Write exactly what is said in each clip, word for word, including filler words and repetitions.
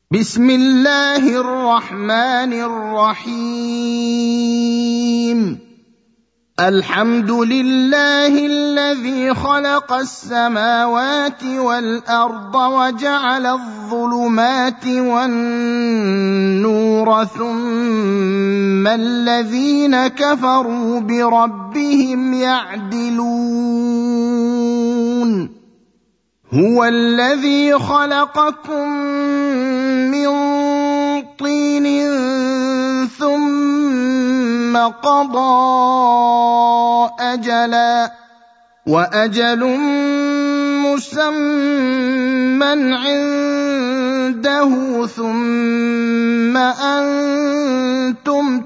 بسم الله الرحمن الرحيم الحمد لله الذي خلق السماوات والأرض وجعل الظلمات والنور ثم الذين كفروا بربهم يعدلون هو الذي خلقكم من طين ثم قضى أجلا وأجل مسمى عنده ثم أنتم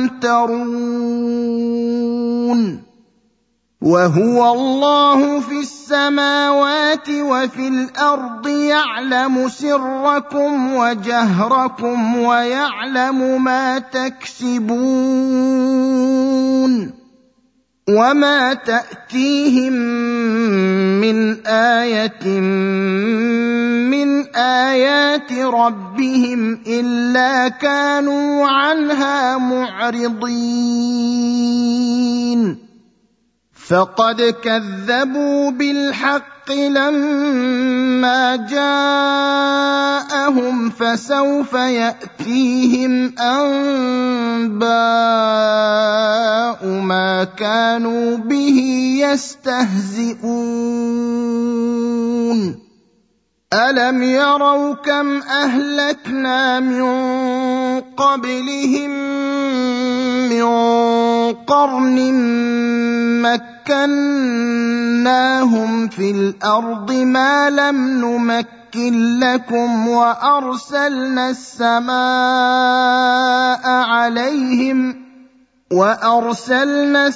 تمترون وهو الله في السماوات وفي الأرض يعلم سركم وجهركم ويعلم ما تكسبون وما تأتيهم من آية من آيات ربهم إلا كانوا عنها معرضين فقد كذبوا بالحق لما جاءهم فسوف يأتيهم أنباء ما كانوا به يستهزئون ألم يروا كم أهلكنا من قبلهم من قرن مكناهم في الأرض ما لم نمكن لكم وأرسلنا السماء عليهم وأرسلنا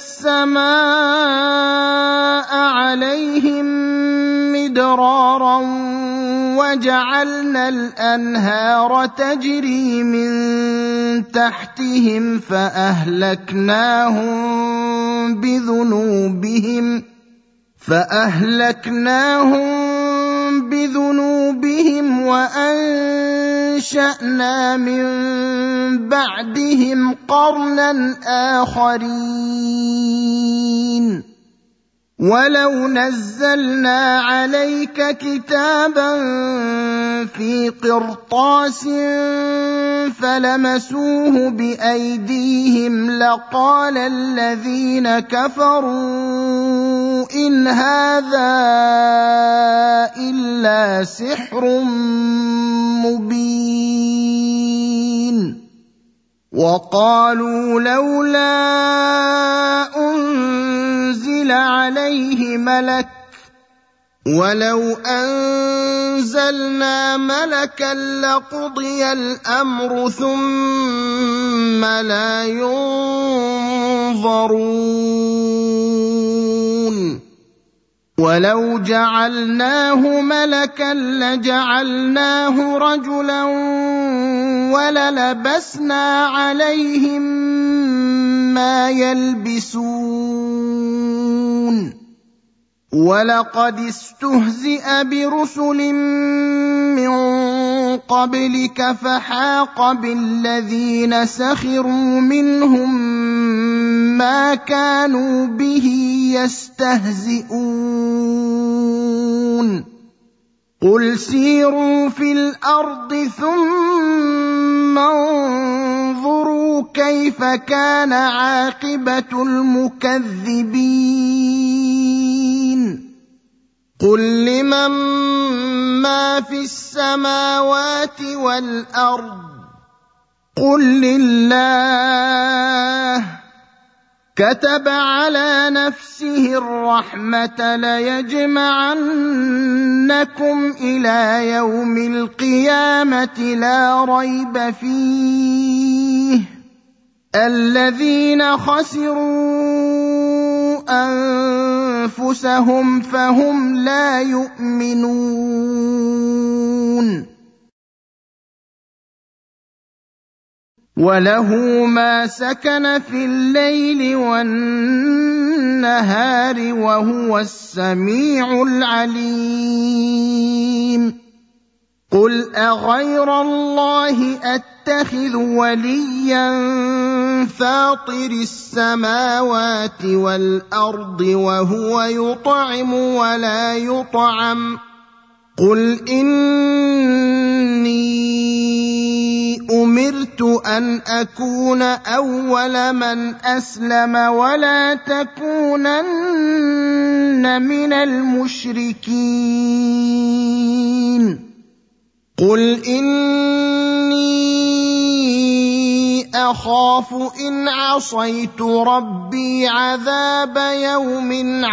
السماء عليهم مدرارا وجعلنا الأنهار تجري من تحتهم فأهلكناهم بذنوبهم فأهلكناهم بذنوبهم وأنشأنا من بعدهم قرنا آخرين ولو نزلنا عليك كتابا في قرطاس فلمسوه بأيديهم لقال الذين كفروا إن هذا إلا سحر مبين وقالوا لولا أنزل عليه ملك ولو أنزلنا ملكا لقضي الأمر ثم لا ينظرون ولو جعلناه ملكا لجعلناه رجلا وللبسنا عليهم ما يلبسون ولقد استهزئ برسل من قبلك فحاق بالذين سخروا منهم ما كانوا به يستهزئون قل سيروا في الأرض ثم انظروا كيف كان عاقبة المكذبين قل لمن ما في السماوات والأرض قل لله كتب على نفسه الرحمة ليجمعنكم إلى يوم القيامة لا ريب فيه الذين خسروا أنفسهم فهم لا يؤمنون وله ما سكن في الليل والنهار وهو السميع العليم قل أغير الله أتخذ وليا فاطر السماوات والأرض وهو يطعم ولا يطعم قل إني أمرت أن أكون أول من أسلم ولا تكونن من المشركين قل إني أخاف إن عصيت ربي عذاب يوم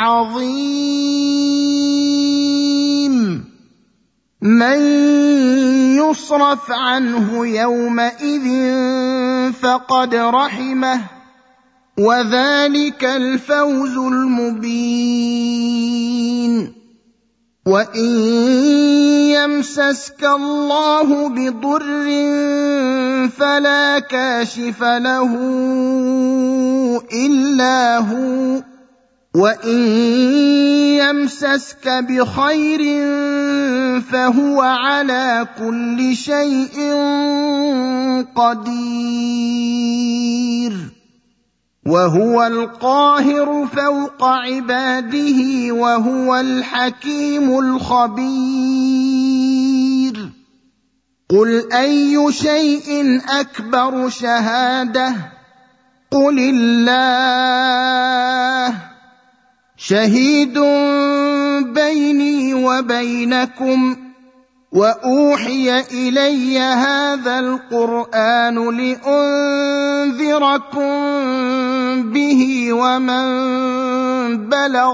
عظيم من يصرف عنه يومئذ فقد رحمه وذلك الفوز المبين وإن يمسسك الله بضر فلا كاشف له إلا هو وإن يمسسك بخير فهو على كل شيء قدير وهو القاهر فوق عباده وهو الحكيم الخبير قل أي شيء أكبر شهادة قل الله شهيد بيني وبينكم وأوحي إلي هذا القرآن لأنذركم به ومن بلغ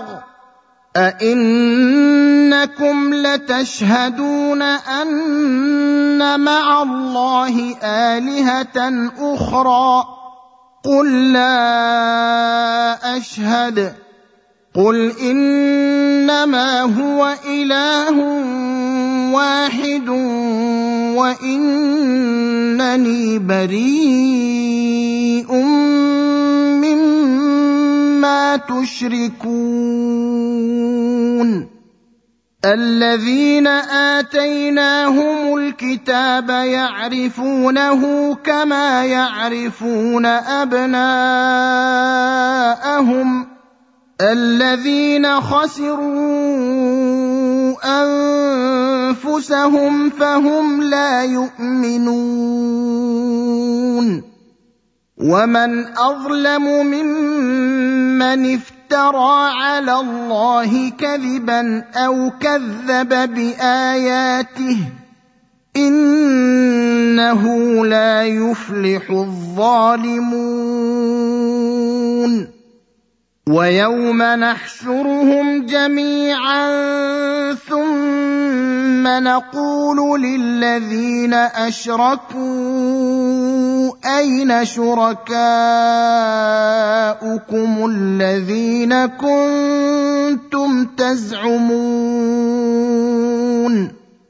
أئنكم لتشهدون أن مع الله آلهة أخرى قل لا أشهد قل إنما هو إله واحد وإنني بريء مما تشركون الذين آتيناهم الكتاب يعرفونه كما يعرفون أبناءهم الذين خسروا أنفسهم فهم لا يؤمنون ومن أظلم ممن افترى على الله كذبا أو كذب بآياته إنه لا يفلح الظالمون ويوم نحشرهم جميعا ثم نقول للذين أشركوا أين شركاؤكم الذين كنتم تزعمون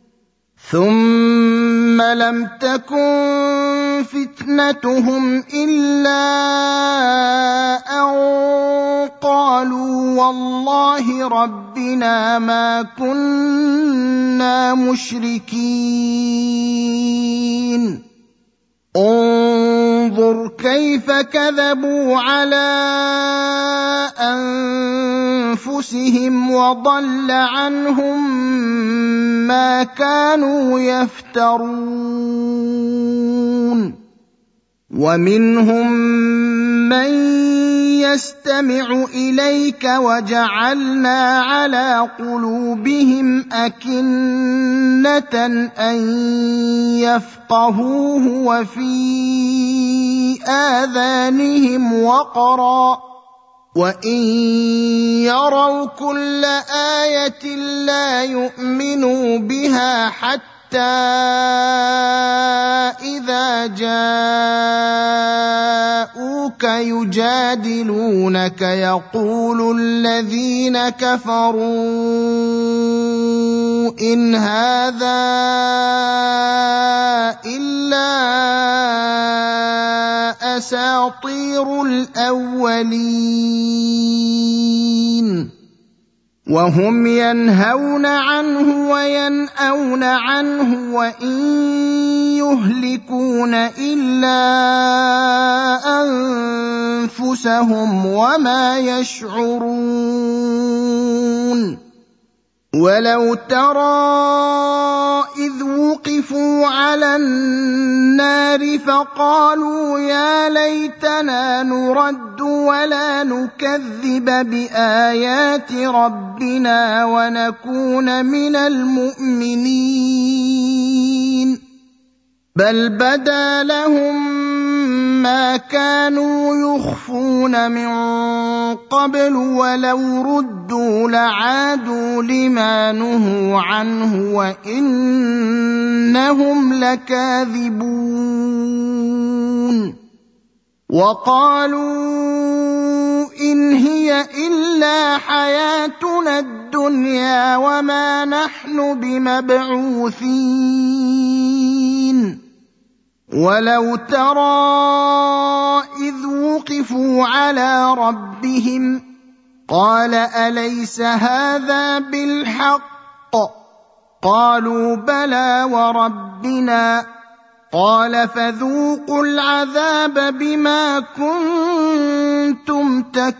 ثم لم تكن فتنتهم إلا أن قالوا والله ربنا ما كنا مشركين انظر كيف كذبوا على أنفسهم وضل عنهم ما كانوا يفترون ومنهم من يستمع إليك وجعلنا على قلوبهم أكنة أن يفقهوه وفي آذانهم وقرا وإن يروا كل آية لا يؤمنوا بها حتى إذا جاءوك يجادلونك يقول الذين كفروا إن هذا إلا أساطير الأولين وهم ينهون عنه وينأون عنه وإن يهلكون إلا أنفسهم وما يشعرون ولو ترى إذ وقفوا على النار فقالوا يا ليتنا نرد ولا نكذب بآيات ربنا ونكون من المؤمنين بل بدا لهم ما كانوا يخفون من قبل ولو ردوا لعادوا لما نهوا عنه وإنهم لكاذبون وقالوا إن هي إلا حياتنا الدنيا وما نحن بمبعوثين ولو ترى إذ وقفوا على ربهم قال أليس هذا بالحق قالوا بلى وربنا قال فذوقوا العذاب بما كنتم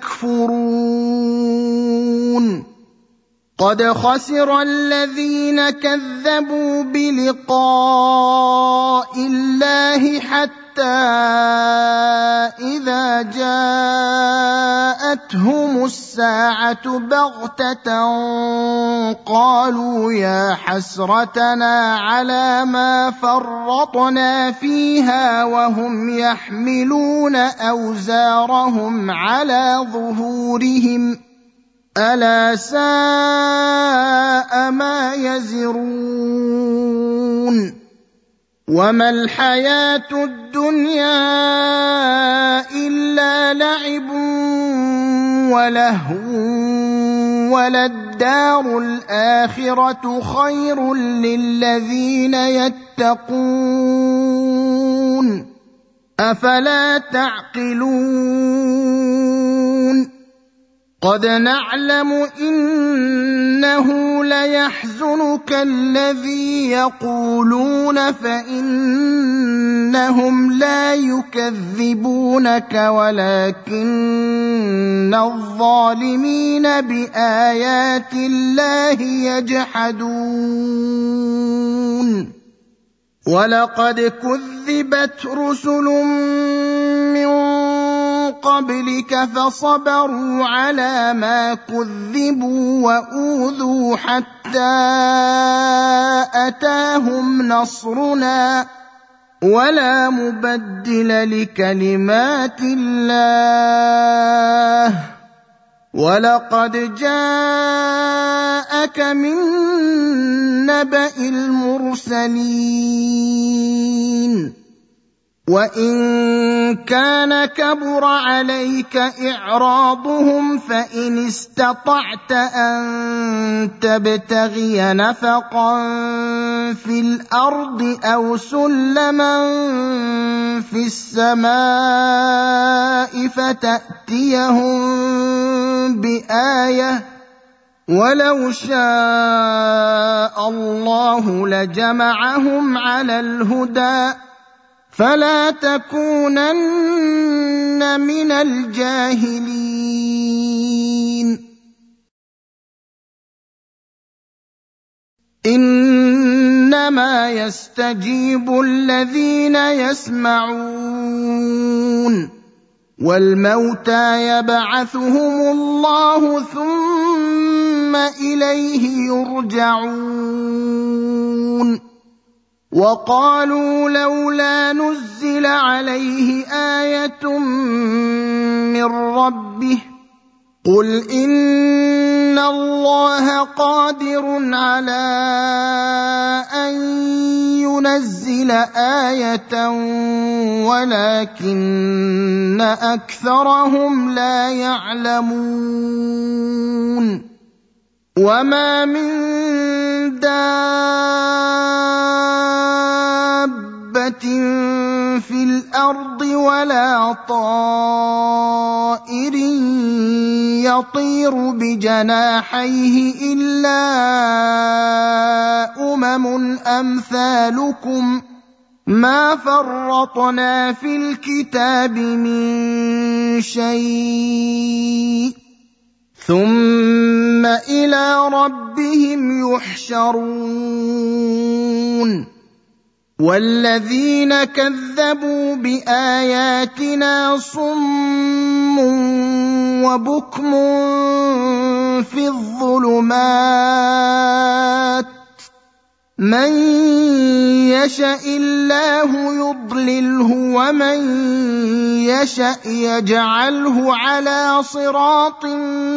تكفرون قد خسر الذين كذبوا بلقاء الله حتى إذا جاءتهم الساعة بغتة قالوا يا حسرتنا على ما فرطنا فيها وهم يحملون أوزارهم على ظهورهم ألا ساء ما يزرون وما الحياة الدنيا إلا لعب ولهو وللدار الآخرة خير للذين يتقون أفلا تعقلون قد نعلم إنه ليحزنك الذي يقولون فإنهم لا يكذبونك ولكن الظالمين بآيات الله يجحدون ولقد كذبت رسل من قبلك فصبروا على ما كذبوا وأوذوا حتى أتاهم نصرنا ولا مبدل لكلمات الله ولقد جاءك من نبأ المرسلين وإن كان كبر عليك إعراضهم فإن استطعت أن تبتغي نفقا في الأرض أو سلما في السماء فتأتيهم بآية ولو شاء الله لجمعهم على الهدى فلا تكونن من الجاهلين إنما يستجيب الذين يسمعون والموتى يبعثهم الله ثم إليه يرجعون وقالوا لولا نزل عليه آية من ربه قل إن الله قادر على أن ينزل آية ولكن أكثرهم لا يعلمون وما من دابة في الأرض ولا طائر يطير بجناحيه إلا أمم أمثالكم ما فرطنا في الكتاب من شيء ثم إلى ربهم يحشرون والذين كذبوا بآياتنا صم وبكم في الظلمات من يشاء الله يضلله ومن يشاء يجعله على صراط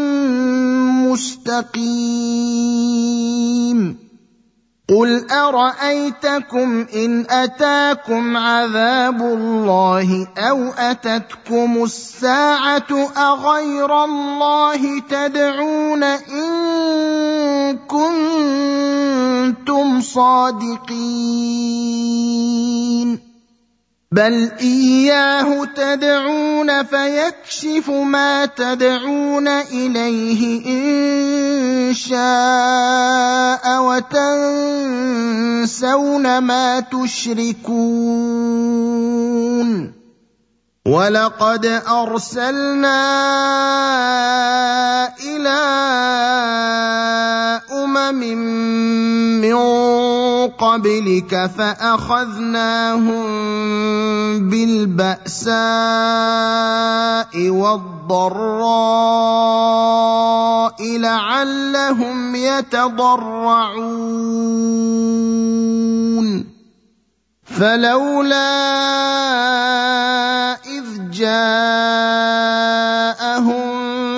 مستقيم قل أرأيتكم إن أتاكم عذاب الله أو أتتكم الساعة أغير الله تدعون إن كنتم صادقين بل إياه تدعون فيكشف ما تدعون إليه إن شاء وتنسون ما تشركون ولقد أرسلنا إلى أمم من قبلك فأخذناهم بالبأساء والضراء لعلهم يتضرعون فلولا إذ جاءهم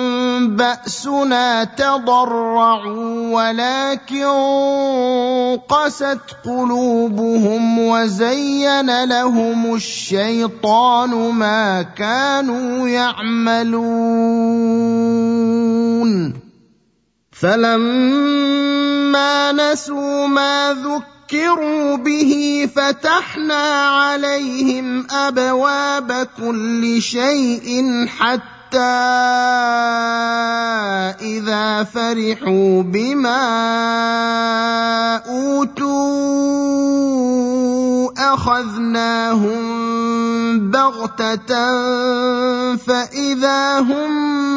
بأسنا تضرعوا ولكن قست قلوبهم وزين لهم الشيطان ما كانوا يعملون فلما نسوا ما ذكروا به فتحنا عليهم أبواب كل شيء حتى إذا فرحوا بما أوتوا أخذناهم بغتة فإذا هم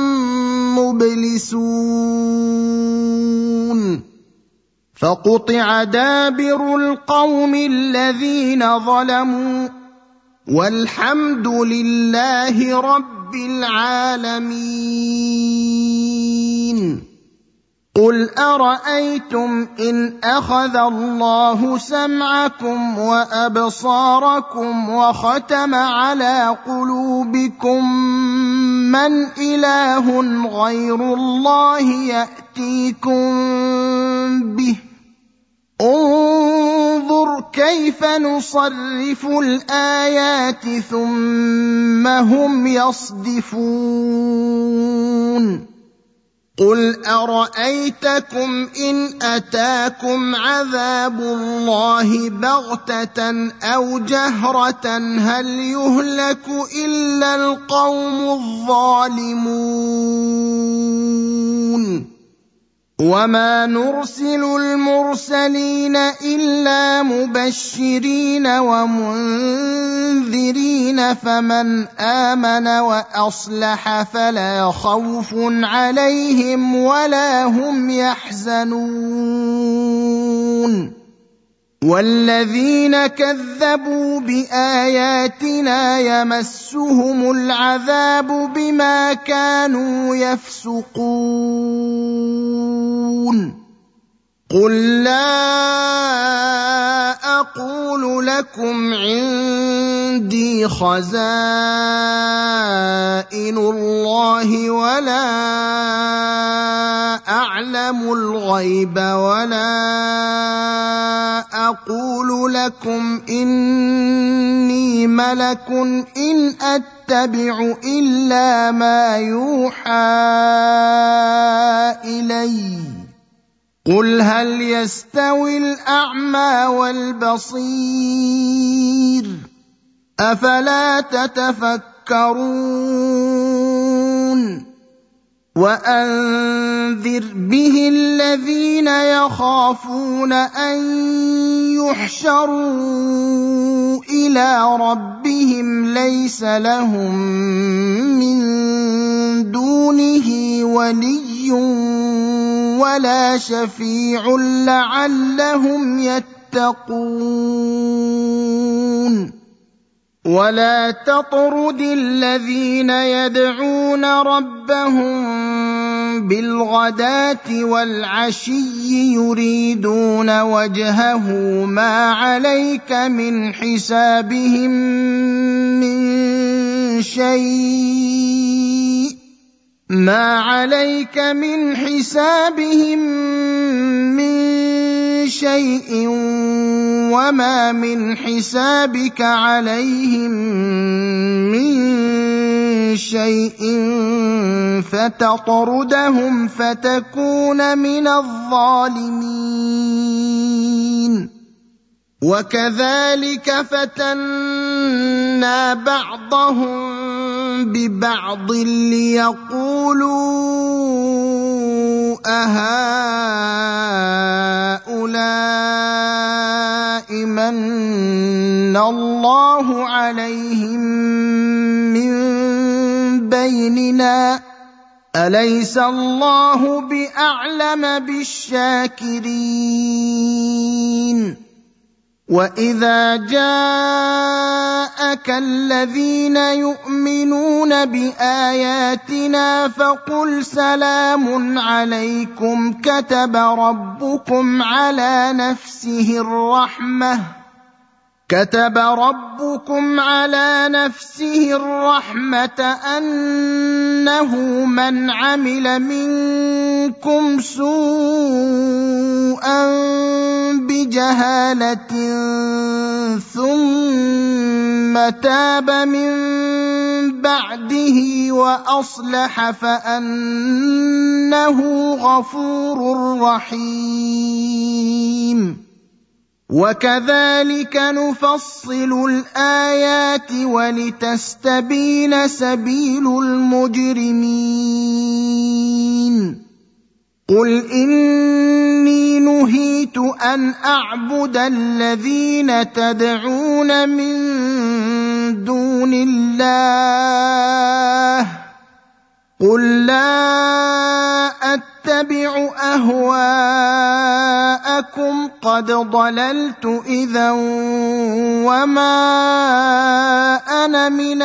مبلسون فقطع دابر القوم الذين ظلموا والحمد لله رب العالمين قل أرأيتم إن أخذ الله سمعكم وأبصاركم وختم على قلوبكم من إله غير الله يأتيكم به انظر كيف نصرف الآيات ثم هم يصدفون قل أرأيتكم إن أتاكم عذاب الله بغتة أو جهرة هل يهلك إلا القوم الظالمون وما نرسل المرسلين إلا مبشرين ومنذرين فمن آمن وأصلح فلا خوف عليهم ولا هم يحزنون والذين كذبوا بآياتنا يمسهم العذاب بما كانوا يفسقون قل لا أقول لكم عندي خزائن الله ولا أعلم الغيب ولا أقول لكم إني ملك إن أتبع إلا ما يوحى إلي قل هل يستوي الأعمى والبصير أفلا تتفكرون وأنذر به الذين يخافون أن يحشروا إلى ربهم ليس لهم من دونه ولي ولا شفيع لعلهم يتقون ولا تطرد الذين يدعون ربهم بالغداة والعشي يريدون وجهه ما عليك من حسابهم من شيء ما عليك من حسابهم من شيء وما من حسابك عليهم من شيء فتطردهم فتكون من الظالمين وكذلك فتنا بعضهم ببعض ليقولوا أهؤلاء من الله عليهم من بيننا أليس الله بأعلم بالشاكرين وإذا جاءك الذين يؤمنون بآياتنا فقل سلام عليكم كتب ربكم على نفسه الرحمة كتب ربكم على نفسه الرحمة أنه من عمل منكم سوءا بجهالة ثم تاب من بعده وأصلح فأنه غفور رحيم وكذلك نفصل الآيات ولتستبين سبيل المجرمين قل إني نهيت أن أعبد الذين تدعون من دون الله قل لا أتبع أهواءكم قد ضللت إذا وما أنا من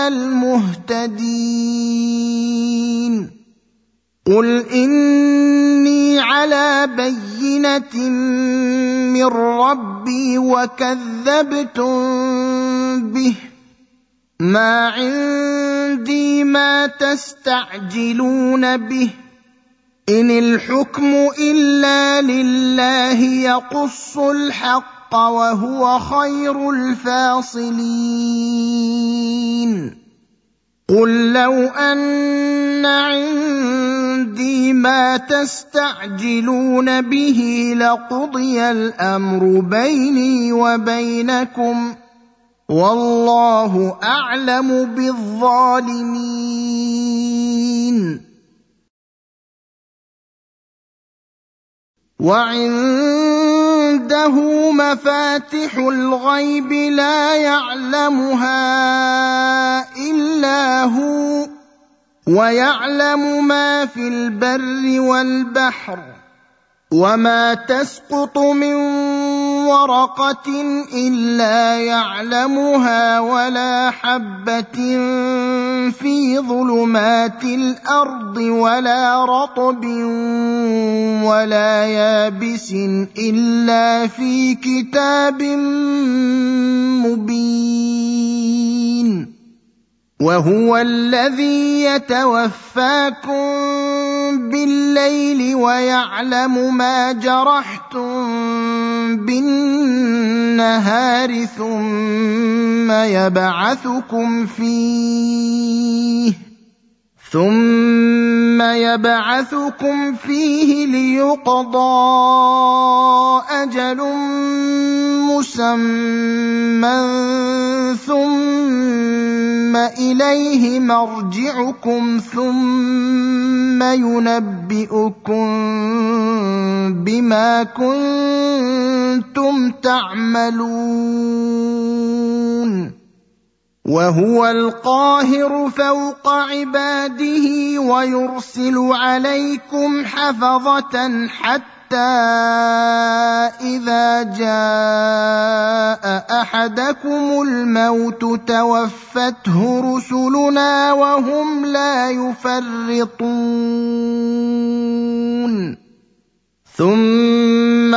المهتدين قل إني على بينة من ربي وكذبتم به ما عندي ما تستعجلون به إن الحكم إلا لله يقص الحق وهو خير الفاصلين قل لو أن عندي ما تستعجلون به لقضي الأمر بيني وبينكم والله أعلم بالظالمين وعنده مفاتح الغيب لا يعلمها إلا هو ويعلم ما في البر والبحر وما تسقط من ورقة إلا يعلمها ولا حبة في ظلمات الأرض ولا رطب ولا يابس إلا في كتاب مبين وهو الذي يتوفاكم بالليل ويعلم ما جرحتم بالنهار ثم يبعثكم فيه ثم يبعثكم فيه ليقضى أجل مسمى ثم إليه مرجعكم ثم ينبئكم بما كنتم تعملون وهو القاهر فوق عباده ويرسل عليكم حفظة حتى إذا جاء أحدكم الموت توفته رسلنا وهم لا يفرطون ثم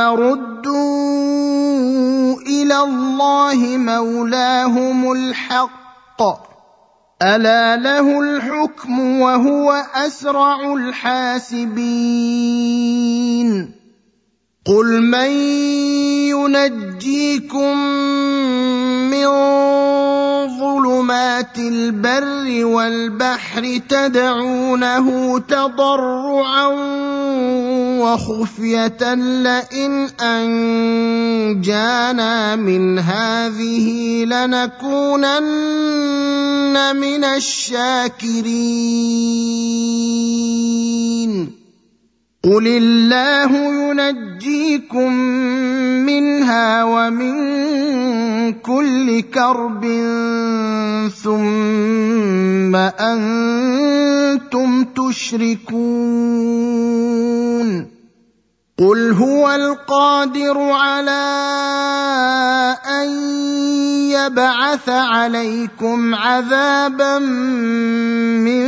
ردوا إلى الله مولاهم الحق ألا له الحكم وهو أسرع الحاسبين قل من ينجيكم من ظلمات البر والبحر تدعونه تضرعا وخفية لئن أنجانا من هذه لنكونن من الشاكرين قل الله ينجيكم منها ومن كل كرب ثم أنتم تشركون قل هو القادر على أن يبعث عليكم عذابا من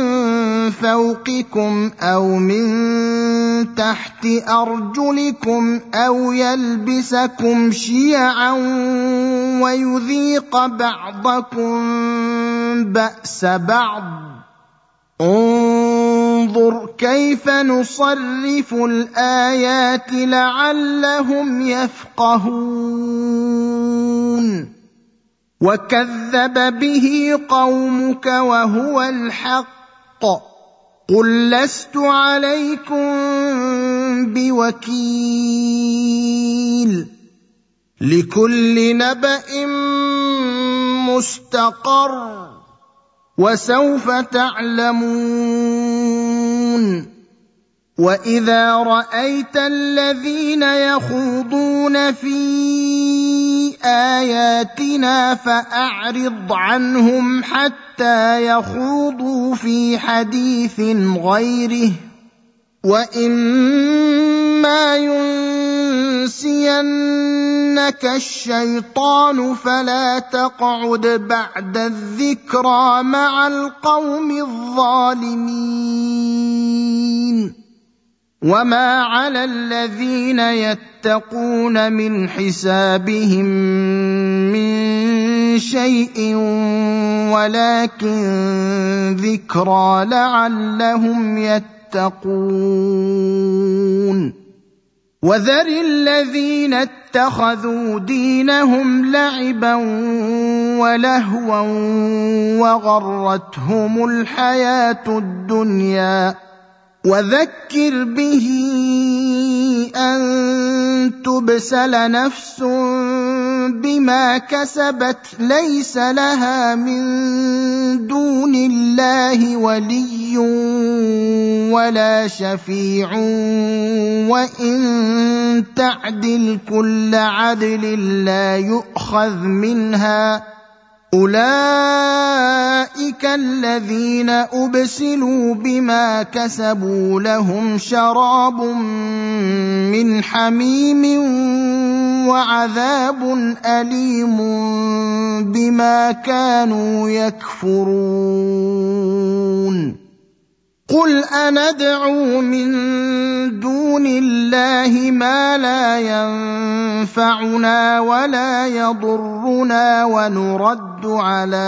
فوقكم أو من تحت أرجلكم أو يلبسكم شيعا ويذيق بعضكم بأس بعض انظر كيف نصرف الآيات لعلهم يفقهون وكذب به قومك وهو الحق قل لست عليكم بوكيل لكل نبأ مستقر وسوف تعلمون وإذا رأيت الذين يخوضون في آياتنا فأعرض عنهم حتى يخوضوا في حديث غيره وإما ينسينك الشيطان فلا تقعد بعد الذكرى مع القوم الظالمين وما على الذين يتقون من حسابهم من شيء ولكن ذكرى لعلهم يتقون وذر الذين اتخذوا دينهم لعبا ولهوا وغرتهم الحياة الدنيا وذكر به أن تبسل نفس بما كسبت ليس لها من دون الله ولي ولا شفيع وإن تعدل كل عدل لا يؤخذ منها أولئك الذين أبسلوا بما كسبوا لهم شراب من حميم وعذاب أليم بما كانوا يكفرون قل أندعو من دون الله ما لا ينفعنا ولا يضرنا ونرد على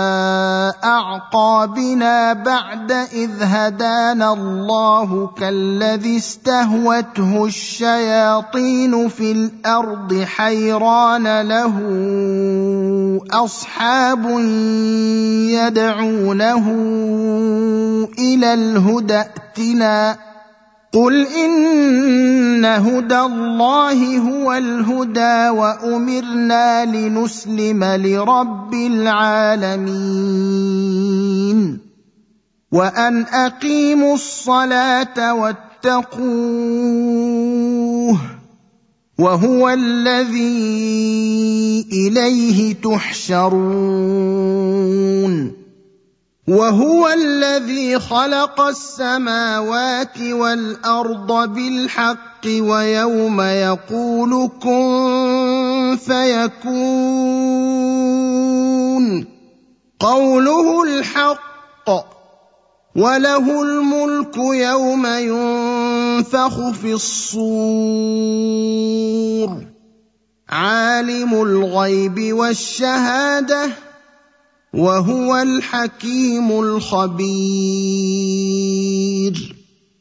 أعقابنا بعد إذ هدانا الله كالذي استهوته الشياطين في الأرض حيران له أصحاب يدعونه إلى الهدى ائتنا قل إن هدى الله هو الهدى وأمرنا لنسلم لرب العالمين وأن أقيموا الصلاة واتقوه وهو الذي إليه تحشرون وهو الذي خلق السماوات والأرض بالحق ويوم يقول كن فيكون قوله الحق وله الملك يوم ينفخ في الصور عالم الغيب والشهادة وهو الحكيم الخبير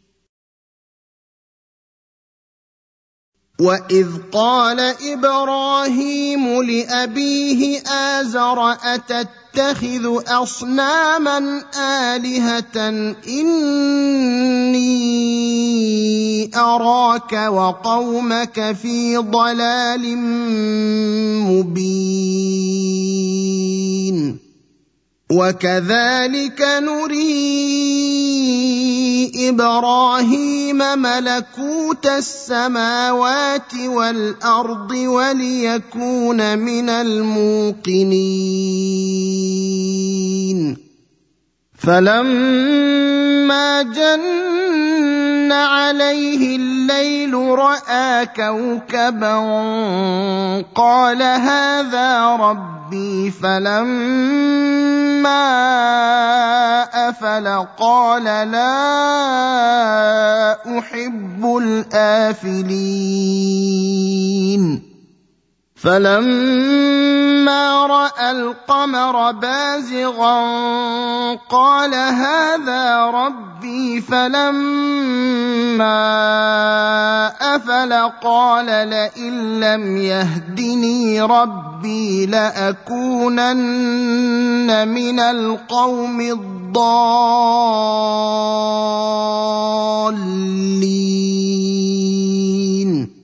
وإذ قال إبراهيم لأبيه آزر أتتخذ أصناما آلهة إني أراك وقومك في ضلال مبين وكذلك نري إبراهيم ملكوت السماوات والأرض وليكون من الموقنين فلما جن عليه الليل رأى كوكبا قال هذا ربي فلما أفل قال لا أحب الآفلين فلما رأى القمر بازغا قال هذا ربي فلما أفل قال لئن لم يهدني ربي لأكونن من القوم الضالين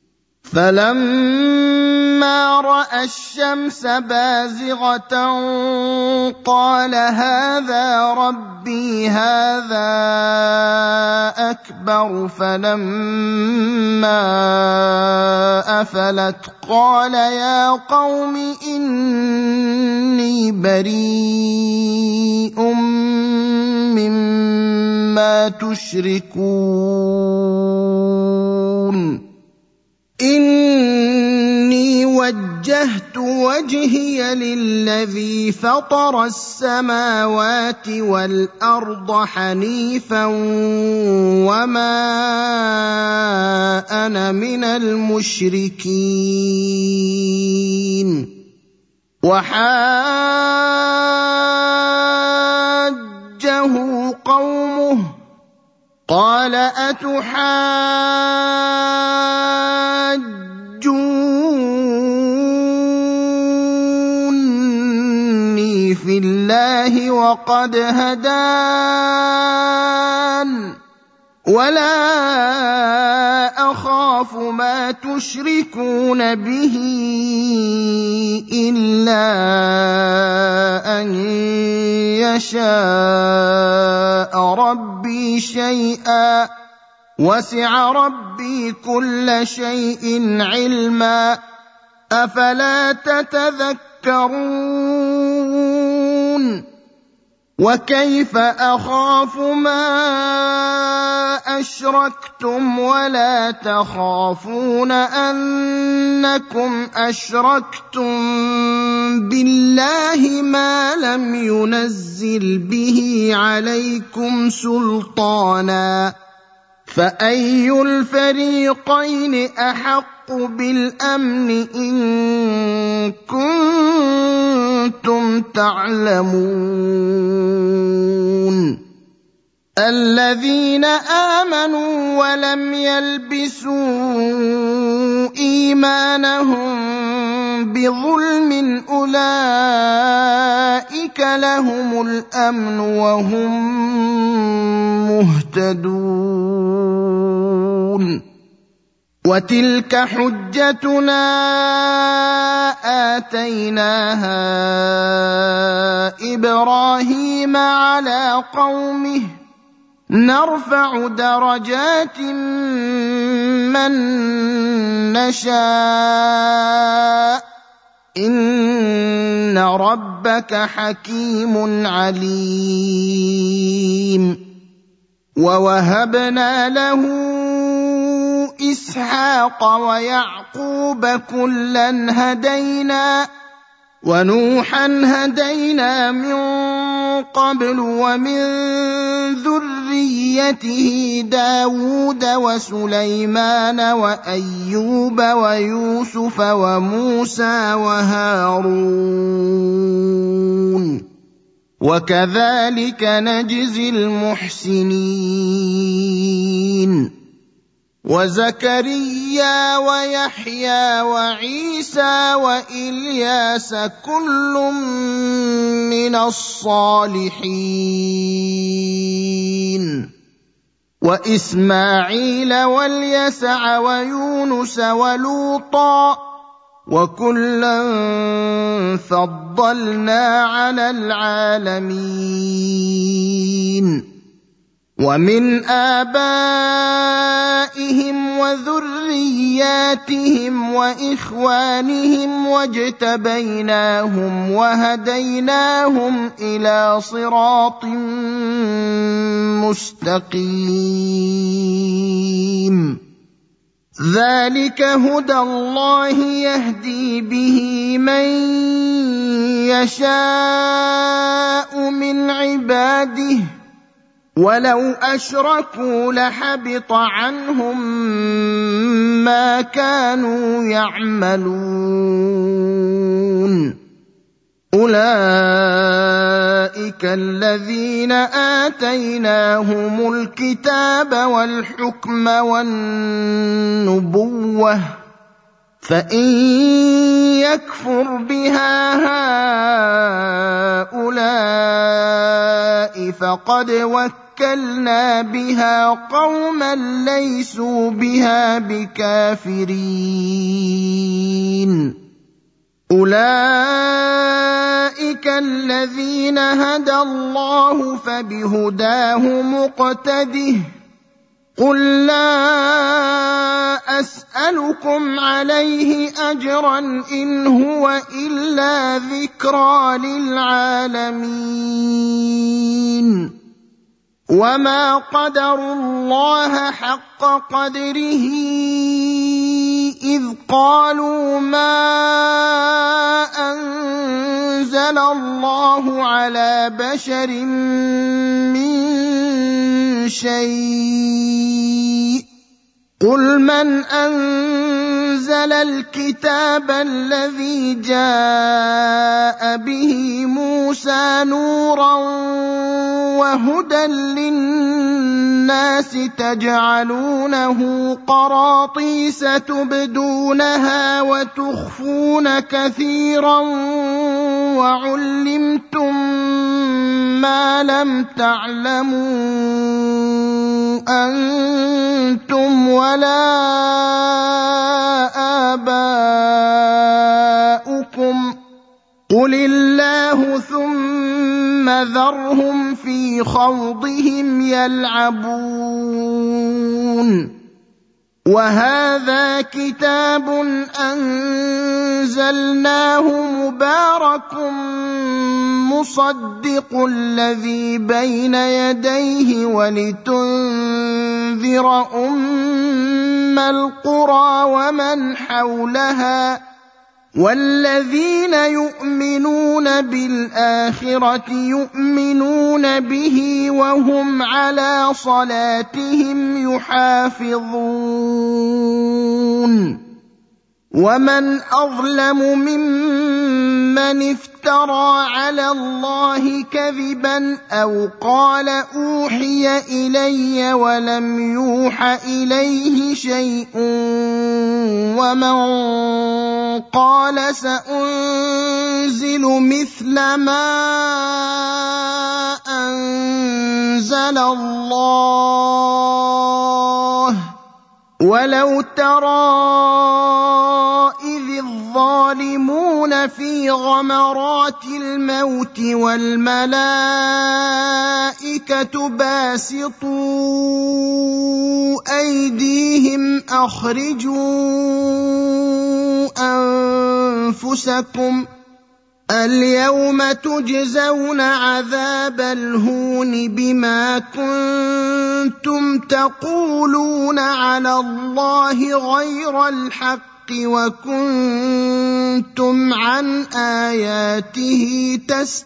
فلما رأى الشمس بازغة قال هذا ربي هذا أكبر فلما أفلت قال يا قوم إني بريء مما تشركون إني وجهت وجهي للذي فطر السماوات والأرض حنيفا وما أنا من المشركين وحاجه قومه قال أتحاجوني في الله وقد هدان ولا أخاف ما تشركون به إلا أن يشاء ربي شيئا وسع ربي كل شيء علما أفلا تتذكرون وكيف أخاف ما أشركتم ولا تخافون أنكم أشركتم بالله ما لم ينزل به عليكم سلطانا فأي الفريقين أحق بالأمن إن كنتم تعلمون الذين آمنوا ولم يلبسوا إيمانهم بظلم أولئك أولئك لهم الأمن وهم مهتدون. وتلك حجتنا آتيناها إبراهيم على قومه نرفع درجات من نشاء إن ربك حكيم عليم. ووهبنا له إسحاق ويعقوب كلا هدينا ونوحا هدينا من قبل ومن ذريته داود وسليمان وأيوب ويوسف وموسى وهارون وكذلك نجزي المحسنين. وزكريا ويحيى وعيسى وإلياس كل من الصالحين. وإسماعيل واليسع ويونس ولوطا وكلا فضلنا على العالمين. ومن آبائهم وذرياتهم وإخوانهم واجتبيناهم وهديناهم إلى صراط مستقيم. ذلك هدى الله يهدي به من يشاء من عباده ولو أشركوا لحبط عنهم ما كانوا يعملون. أولئك الذين آتيناهم الكتاب والحكم والنبوة فإن يكفر بها هؤلاء فقد وكلنا بها قوما ليسوا بها بكافرين. أولئك الذين هدى الله فبهداه مقتده قل لا أسألكم عليه أجرا إن هو إلا ذكرى للعالمين. وما قدروا الله حق قدره إذ قالوا ما أنزل الله على بشر من شيء قل من أنزل الكتاب الذي جاء به موسى نورا وهدى للناس تجعلونه قراطيس تبدونها وتخفون كثيرا وعلمتم ما لم تعلموا أنتم ولا آباؤكم قل الله ثم ذرهم في خوضهم يلعبون. وهذا كتاب أنزلناه مبارك مصدق الذي بين يديه ولتنذر أم القرى ومن حولها والذين يؤمنون بالآخرة يؤمنون به وهم على صلاتهم يحافظون. ومن أظلم ممن افترى على الله كذبا أو قال أوحي إلي ولم يوح إليه شيء ومن قال سأنزل مثل ما أنزل الله ولو ترى إذ الظالمون في غمرات الموت والملائكة باسطوا أيديهم أخرجوا أنفسكم اليوم تجزون عذاب الهون بما كنتم تقولون على الله غير الحق وكنتم عن آياته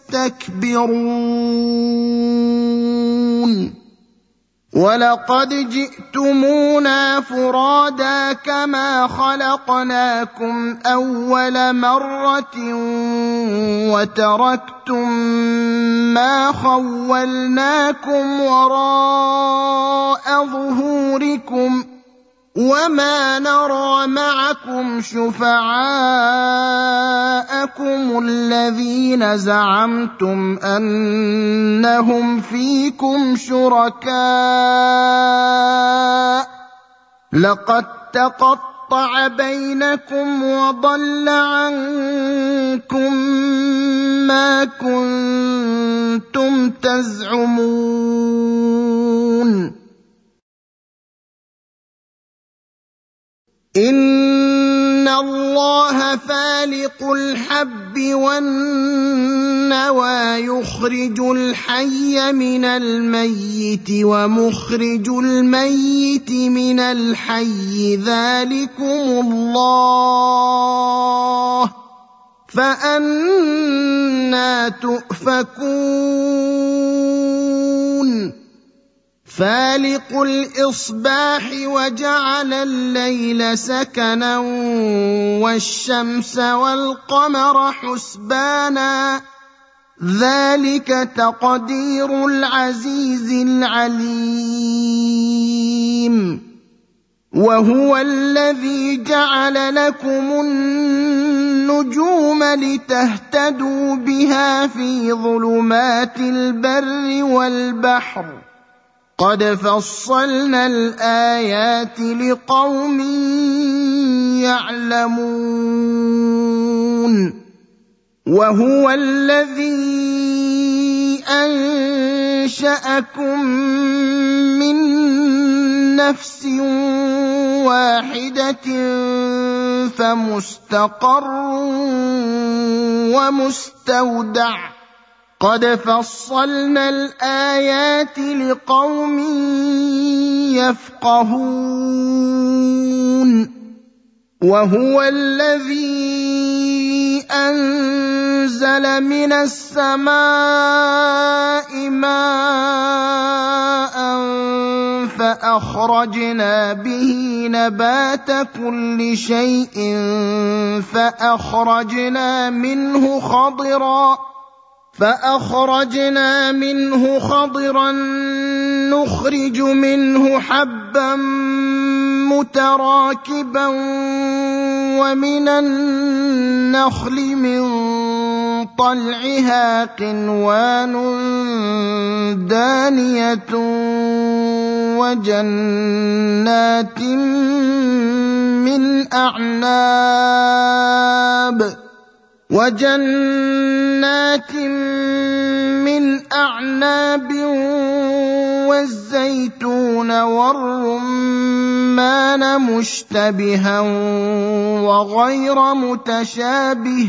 تستكبرون ولقد جئتمونا فرادا كما خلقناكم أول مرة وتركتم ما خولناكم وراء ظهوركم وما نرى معكم شفعاءكم الذين زعمتم أنهم فيكم شركاء لقد تقطع بينكم وضل عنكم ما كنتم تزعمون إن الله فالق الحب والنوى يخرج الحي من الميت ومخرج الميت من الحي ذلكم الله فأنى تؤفكون فالق الإصباح وجعل الليل سكنا والشمس والقمر حسبانا ذلك تقدير العزيز العليم وهو الذي جعل لكم النجوم لتهتدوا بها في ظلمات البر والبحر قد فصلنا الآيات لقوم يعلمون وهو الذي أنشأكم من نفس واحدة فمستقر ومستودع قد فصلنا الآيات لقوم يفقهون وهو الذي أنزل من السماء ماء فأخرجنا به نبات كل شيء فأخرجنا منه خضرا فأخرجنا منه خضرا نخرج منه حبا متراكبا ومن النخل من طلعها قنوان دانية وجنات من أعناب وجنات من أعناب والزيتون والرمان مشتبها وغير متشابه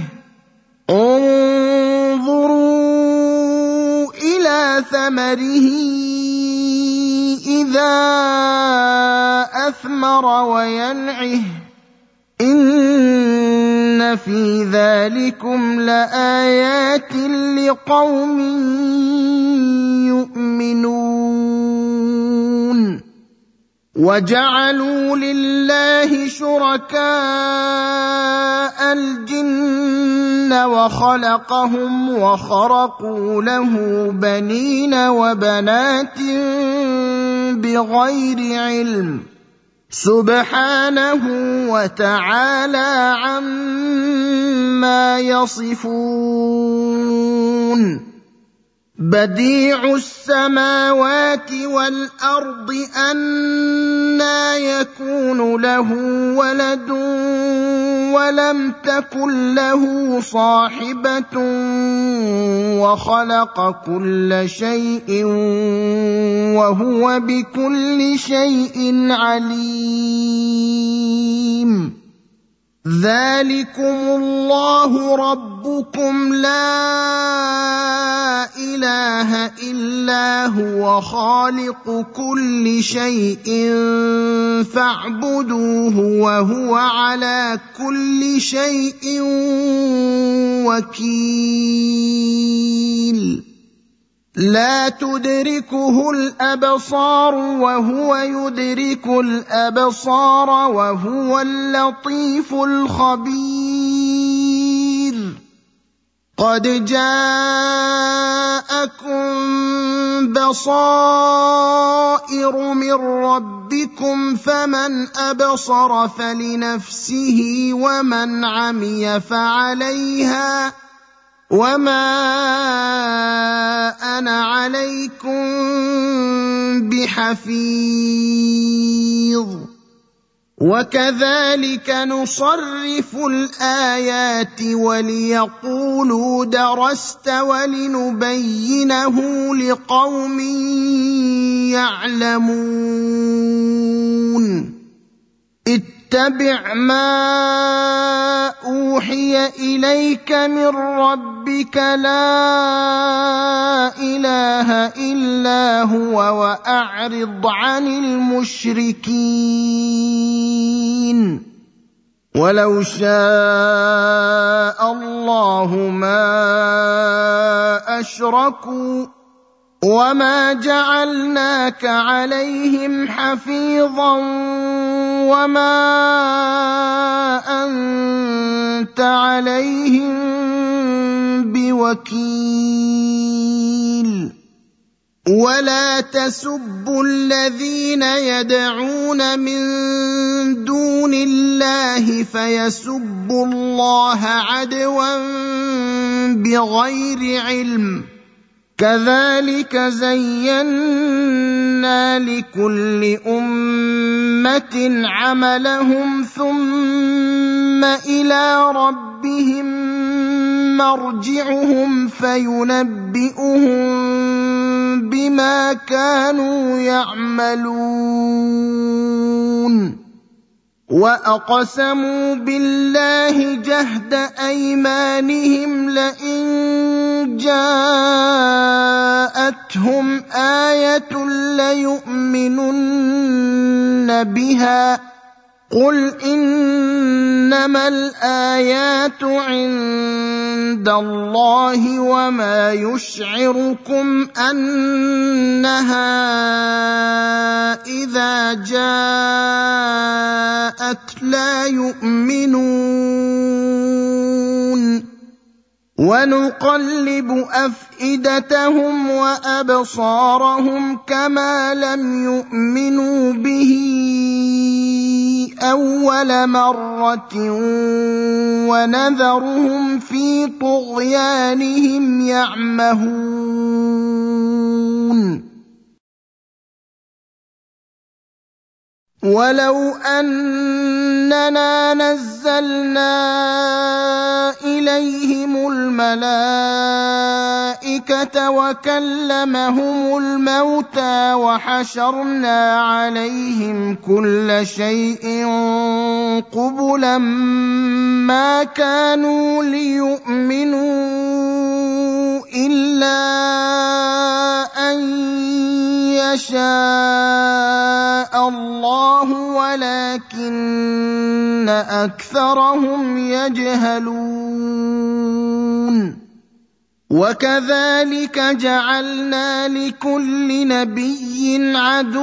انظروا إلى ثمره إذا أثمر وينعه إن في ذلكم لآيات لقوم يؤمنون وجعلوا لله شركاء الجن وخلقهم وخرقوا له بنين وبنات بغير علم سبحانه وتعالى عما يصفون بديع السماوات والأرض أنى يكون له ولد ولم تكن له صاحبة وخلق كل شيء وهو بكل شيء عليم ذلكم الله ربكم لا إله إلا هو خالق كل شيء فاعبدوه وهو على كل شيء وكيل لا تدركه الأبصار وهو يدرك الأبصار وهو اللطيف الخبير قد جاءكم بصائر من ربكم فمن أبصر فلنفسه ومن عمي فعليها وما أنا عليكم بحفيظ وكذلك نصرف الآيات وليقولوا درست ولنبينه لقوم يعلمون اتبع ما أوحي إليك من ربك لا إله إلا هو وأعرض عن المشركين ولو شاء الله ما أشركوا وما جعلناك عليهم حفيظا وما أنت عليهم بوكيل ولا تسبوا الذين يدعون من دون الله فيسبوا الله عدوا بغير علم كذلك زينا لكل أمة عملهم ثم إلى ربهم مرجعهم فينبئهم بما كانوا يعملون وأقسموا بالله جهد أيمانهم لئن جاءتهم آية ليؤمنن بها قل إنما الآيات عند الله وما يشعركم أنها إذا جاءت لا يؤمنون ونقلب أفئدتهم وأبصارهم كما لم يؤمنوا به أول مرة ونذرهم في طغيانهم يعمهون ولو أننا نزلنا إليهم الملائكة وكلمهم الموتى وحشرنا عليهم كل شيء قبلا ما كانوا ليؤمنوا إلا أن يشاء الله ولكن أكثرهم يجهلون وكذلك جعلنا لكل نبي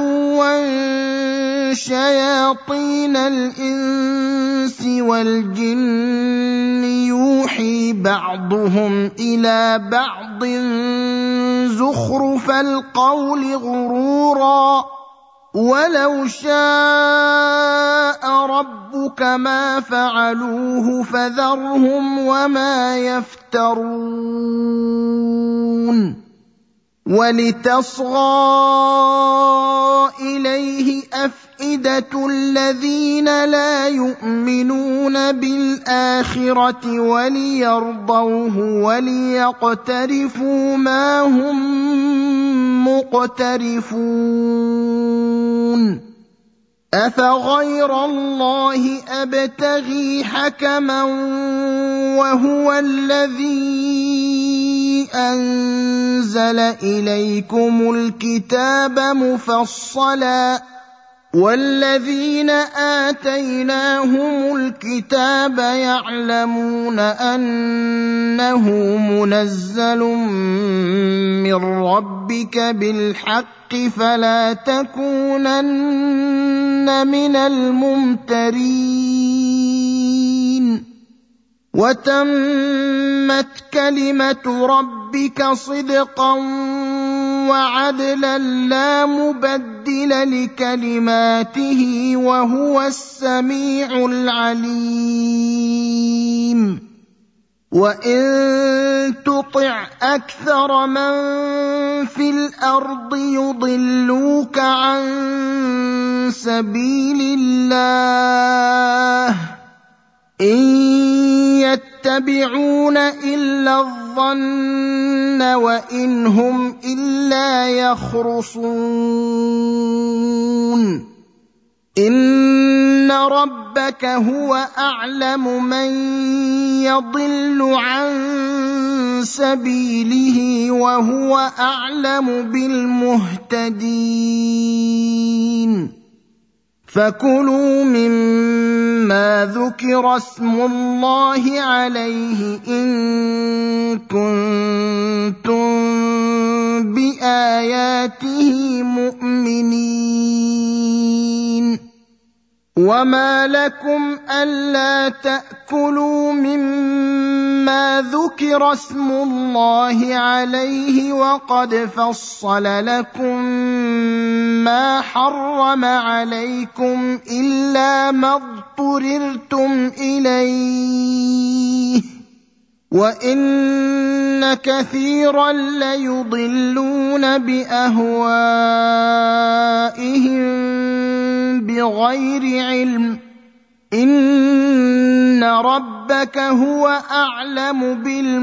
عدوا شياطين الإنس والجن يوحي بعضهم إلى بعض زخرف القول غرورا ولو شاء ربك ما فعلوه فذرهم وما يفترون ولتصغى إليه أفئدة الذين لا يؤمنون بالآخرة وليرضوه وليقترفوا ما هم مقترفون أفغير الله أبتغي حكما وهو الذي أنزل إليكم الكتاب مفصلا والذين آتيناهم الكتاب يعلمون أنه منزل من ربك بالحق فلا تكونن من الممترين وتمت كلمة ربك صدقا وعدلا لا مبدل لكلماته وهو السميع العليم وإن تطع أكثر من في الأرض يضلوك عن سبيل الله إن يتبعون إلا الظن وإن هم إلا يخرصون إن ربك هو أعلم من يضل عن سبيله وهو أعلم بالمهتدين فكلوا مما ذكر اسم الله عليه إن كنتم بآياته مؤمنين وما لكم ألا تأكلوا مما ذكر اسم الله عليه وقد فصل لكم ما حرم عليكم إلا ما اضطررتم إليه وإن كثيرا ليضلون بأهوائهم بغير علم إن ربك هو أعلم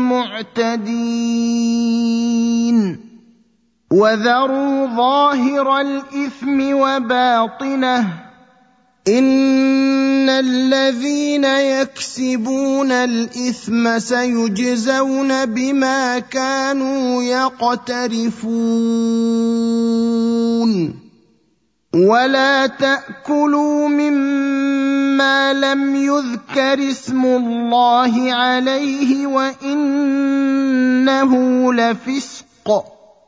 بالمعتدين وذروا ظاهر الإثم وباطنه إن الذين يكسبون الإثم سيجزون بما كانوا يقترفون ولا تأكلوا مما لم يذكر اسم الله عليه وإنه لفسق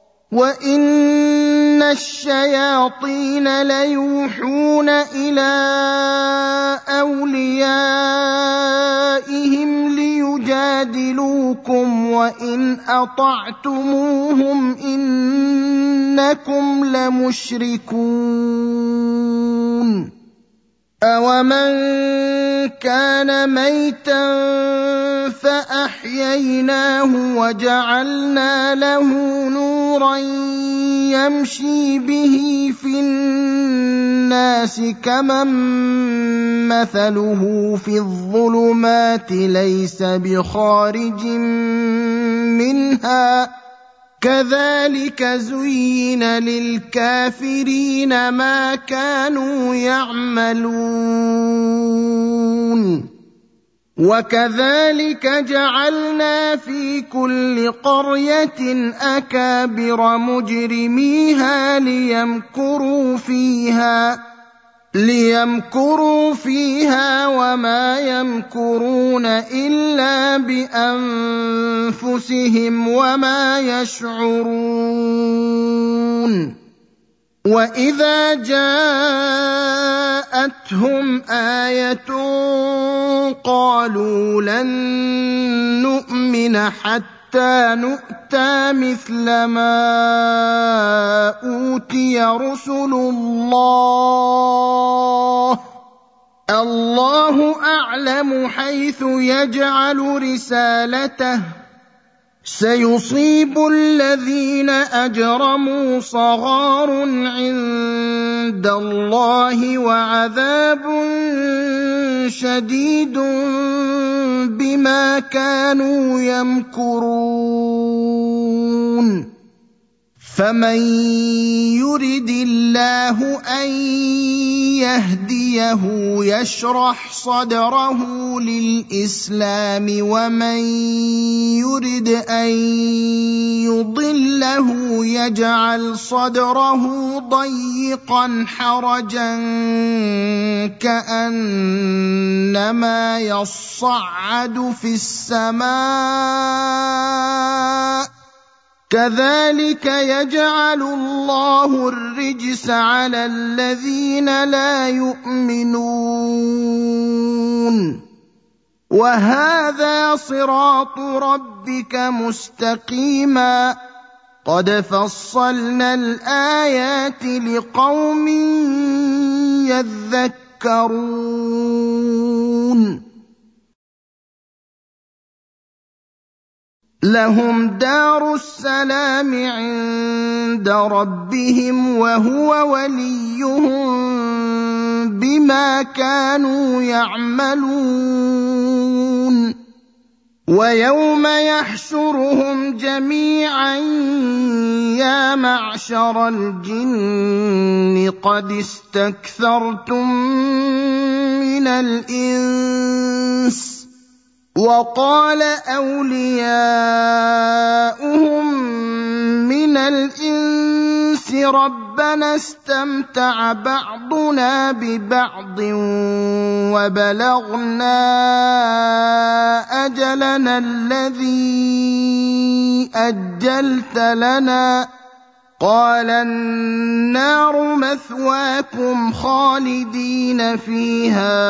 وإن الشياطين ليوحون إلى أوليائهم ليجادلوكم وإن أطعتموهم إنكم لمشركون أَوَمَنْ كَانَ مَيْتًا فَأَحْيَيْنَاهُ وَجَعَلْنَا لَهُ نُورًا يَمْشِي بِهِ فِي النَّاسِ كَمَنْ مَثَلُهُ فِي الظُّلُمَاتِ لَيْسَ بِخَارِجٍ مِنْهَا كَذَلِكَ زُيِّنَ لِلْكَافِرِينَ مَا كَانُوا يَعْمَلُونَ وَكَذَلِكَ جَعَلْنَا فِي كُلِّ قَرْيَةٍ أَكَابِرَ مُجْرِمِيهَا لِيَمْكُرُوا فِيهَا ليمكروا فيها وما يمكرون إلا بأنفسهم وما يشعرون. وإذا جاءتهم آية قالوا لن نؤمن حتى نؤتى مثل ما أوتي رسل الله الله أعلم حيث يجعل رسالته سيصيب الذين أجرموا صغار عند الله وعذاب شديد بما كانوا يمكرون. فمن يرد الله أن يهديه يشرح صدره للإسلام ومن يرد أن يضله يجعل صدره ضيقا حرجا كأنما يصعد في السماء كذلك يجعل الله الرجس على الذين لا يؤمنون. وهذا صراط ربك مستقيما قد فصلنا الآيات لقوم يذكرون. لهم دار السلام عند ربهم وهو وليهم بما كانوا يعملون. ويوم يحشرهم جميعا يا معشر الجن قد استكثرتم من الإنس وقال أولياؤهم من الإنس ربنا استمتع بعضنا ببعض وبلغنا أجلنا الذي أجلت لنا قال النار مثواكم خالدين فيها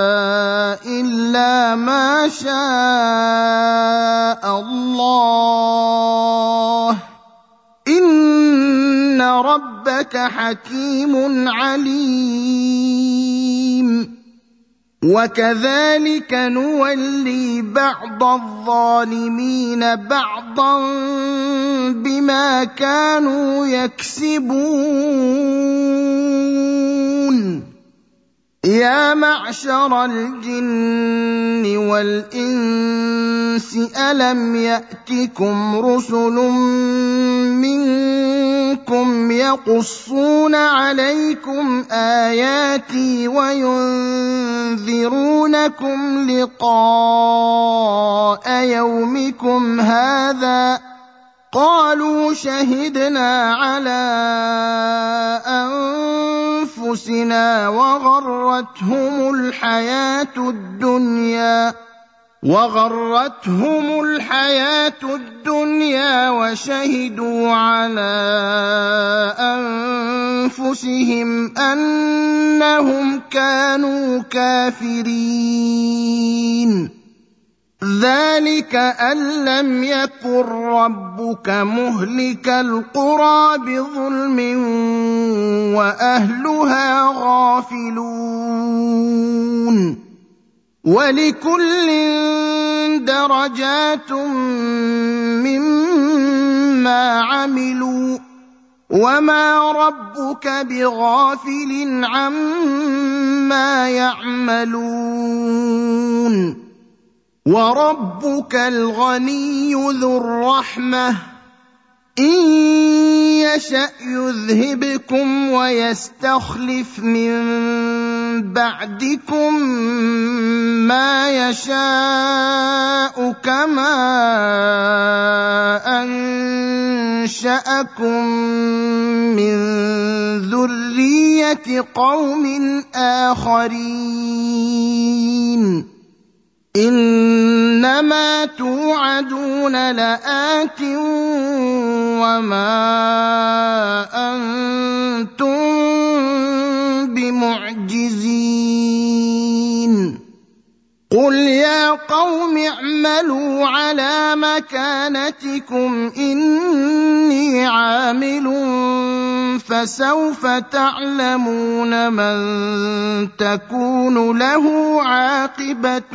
إلا ما شاء الله إن ربك حكيم عليم. وكذلك نولي بعض الظالمين بعضا بما كانوا يكسبون. يا معشر الجن والإنس ألم يأتكم رسل منكم يقصون عليكم آياتي وينذرونكم لقاء يومكم هذا قالوا شهدنا على أنفسنا وغرتهم الحياة الدنيا وغرتهم الحياة الدنيا وشهدوا على أنفسهم أنهم كانوا كافرين. ذلك أن لم يكن ربك مهلك القرى بظلم وأهلها غافلون. ولكل درجات مما عملوا وما ربك بغافل عما يعملون. وربك الغني ذو الرحمة إن يشأ يذهبكم ويستخلف من بَعْدِكُم مَّا يَشَاءُ كَمَا أَنشَأَكُم مِّن ذُرِّيَّةِ قَوْمٍ آخَرِينَ إِنَّمَا تُوعَدُونَ لَآتٍ وَمَا أَنتُم بِمُعْجِزِينَ قُلْ يَا قَوْمِ اعْمَلُوا عَلَىٰ مَكَانَتِكُمْ إِنِّي عَامِلٌ فَسَوْفَ تَعْلَمُونَ مَن تَكُونُ لَهُ عَاقِبَةُ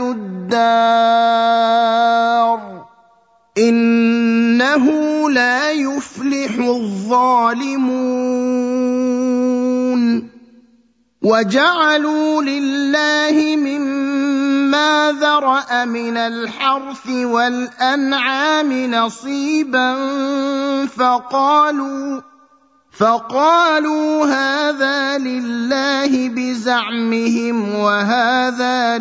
الدَّارِ إِنَّهُ لَا يُفْلِحُ الظَّالِمُونَ وَجَعَلُوا لِلَّهِ مِمَّا ذَرَأَ مِنَ الْحَرْثِ وَالْأَنْعَامِ نَصِيبًا فَقَالُوا فَقَالُوا هَٰذَا لِلَّهِ بِزَعْمِهِمْ وَهَٰذَا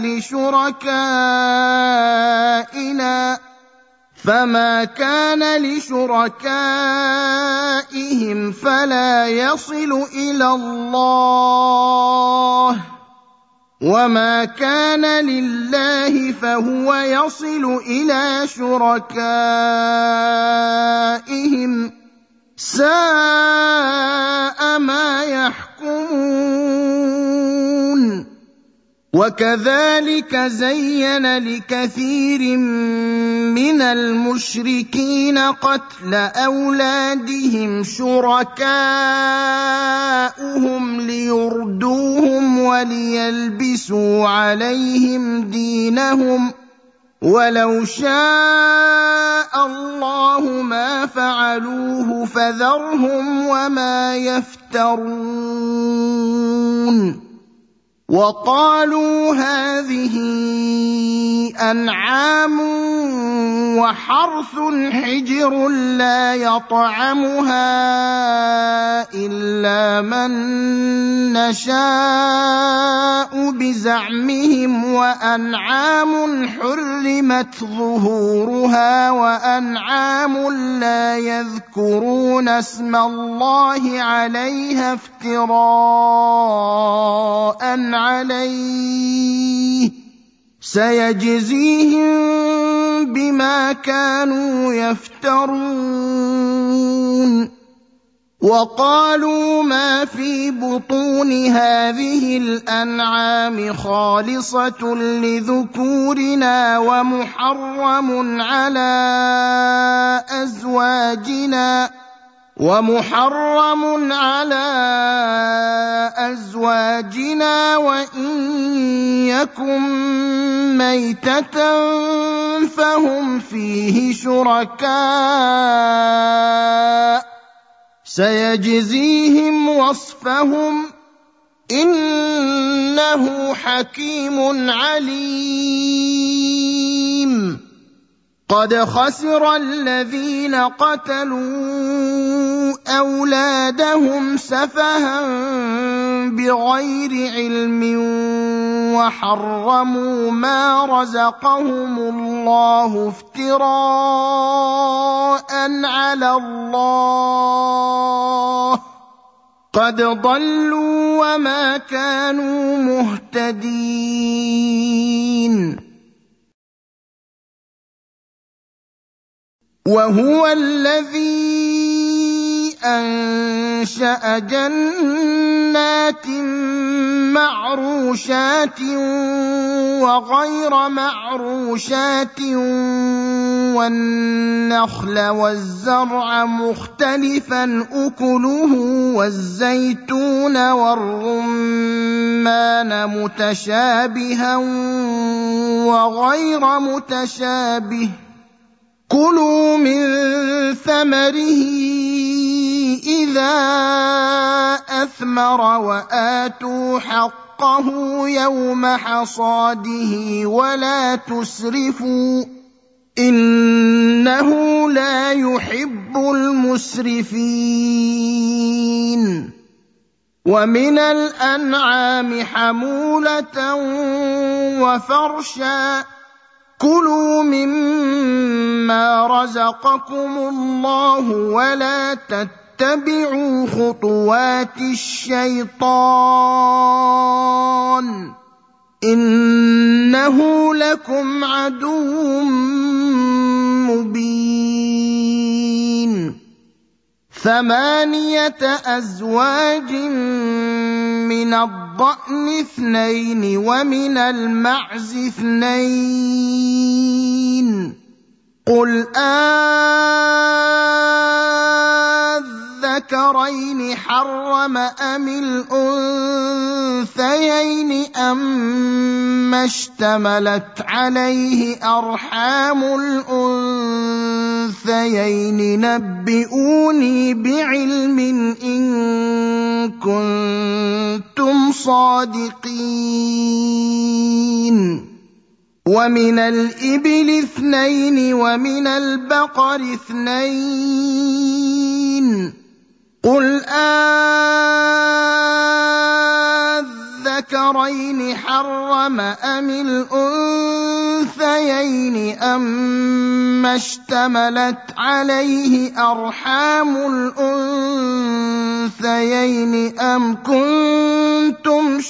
لِشُرَكَائِنَا ۖ فَمَا كَانَ لِشُرَكَائِهِمْ فَلَا يَصِلُ إِلَى اللَّهِ وَمَا كَانَ لِلَّهِ فَهُوَ يَصِلُ إِلَىٰ شُرَكَائِهِمْ ۗ سَاءَ مَا يَحْكُمُونَ وَكَذَٰلِكَ زَيَّنَ لِكَثِيرٍ مِّنَ الْمُشْرِكِينَ قَتْلَ أَوْلَادِهِمْ شُرَكَاؤُهُمْ لِيُرْدُوهُمْ وَلِيَلْبِسُوا عَلَيْهِمْ دِينَهُمْ ۖ وَلَوْ شَاءَ اللَّهُ مَا فَعَلُوهُ فَذَرْهُمْ وَمَا يَفْتَرُونَ وَقَالُوا هَٰذِهِ أَنْعَامٌ وَحَرْثٌ حِجْرٌ لَّا يَطْعَمُهَا إِلَّا مَن نَّشَاءُ بِزَعْمِهِمْ وَأَنْعَامٌ حُرِّمَتْ ظُهُورُهَا وَأَنْعَامٌ لَّا يَذْكُرُونَ اسْمَ اللَّهِ عَلَيْهَا افْتِرَاءً عَلَيْهِ ۚ سَيَجْزِيهِم بِمَا كَانُوا يَفْتَرُونَ وَقَالُوا مَا فِي بُطُونِ هَٰذِهِ الْأَنْعَامِ خَالِصَةٌ لِّذُكُورِنَا وَمُحَرَّمٌ عَلَىٰ أَزْوَاجِنَا وَمُحَرَّمٌ عَلَىٰ أَزْوَاجِنَا وَإِن يَكُن مَّيْتَةً فَهُمْ فِيهِ شُرَكَاءُ ۚ سَيَجْزِيهِمْ وَصْفَهُمْ ۚ إِنَّهُ حَكِيمٌ عَلِيمٌ قَدْ خَسِرَ الَّذِينَ قَتَلُوا أَوْلَادَهُمْ سَفَهًا بِغَيْرِ عِلْمٍ وَحَرَّمُوا مَا رَزَقَهُمُ اللَّهُ افْتِرَاءً عَلَى اللَّهِ ۚ قَدْ ضَلُّوا وَمَا كَانُوا مُهْتَدِينَ وَهُوَ الَّذِي أَنشَأَ جَنَّاتٍ مَّعْرُوشَاتٍ وَغَيْرَ مَعْرُوشَاتٍ وَالنَّخْلَ وَالزَّرْعَ مُخْتَلِفًا أُكُلُهُ وَالزَّيْتُونَ وَالرُّمَّانَ مُتَشَابِهًا وَغَيْرَ مُتَشَابِهٍ ۚ كُلُوا مِن ثَمَرِهِ إِذَا أَثْمَرَ وَآتُوا حَقَّهُ يَوْمَ حَصَادِهِ وَلَا تُسْرِفُوا ۚ إِنَّهُ لَا يُحِبُّ الْمُسْرِفِينَ ومن الأنعام حمولة وفرشا كلوا مما رزقكم الله ولا تتبعوا خطوات الشيطان إنه لكم عدو مبين ثمانية أزواج من الضأن اثنين ومن المعز اثنين قل أذكرين حرم أم الأنثيين أما اشتملت عليه أرحام الأنثيين نبئوني بعلم إن كنتم صادقين ومن الإبل اثنين ومن البقر اثنين قل أذكرين حرم أم الأنثيين أما اشتملت عليه أرحام الأنثيين أم كنتم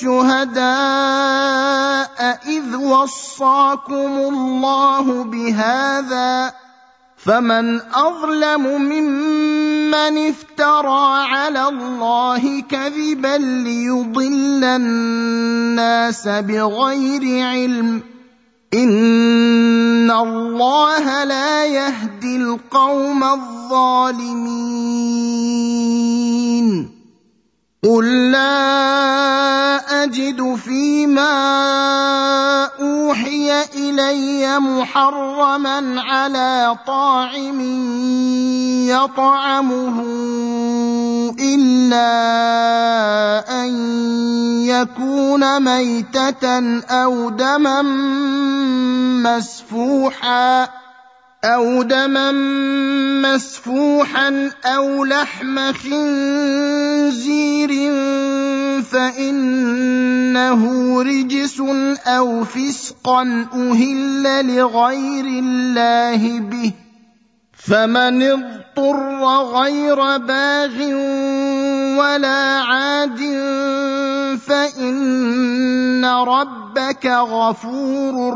شهداء إذ وصاكم الله بهذا فمن أظلم ممن افترى على الله كذبا ليضل الناس بغير علم إن الله لا يهدي القوم الظالمين قل لا أجد فيما أوحي إلي محرما على طاعم يطعمه إلا أن يكون ميتة أو دما مسفوحا أو دما مسفوحا أو لحم خنزير فإنه رجس أو فسقا أهل لغير الله به فمن اضطر غير باغ ولا عاد فإن ربك غفور